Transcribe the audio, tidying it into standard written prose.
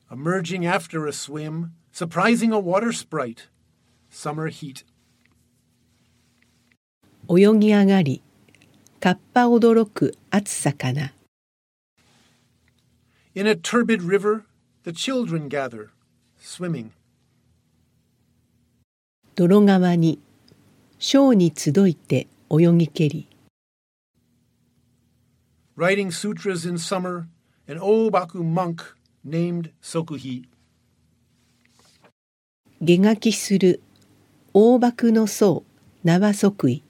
Emerging after a swim, surprising a water sprite. Summer heat. 泳ぎ上がり、かっぱ驚く暑さかな。 In a turbid river, the children gather, swimming. 泥川に、小に集いて泳ぎけり。 Writing sutras in summer, an Obaku monk named Sokuhi. 下書きする、大幕の僧、名は即位。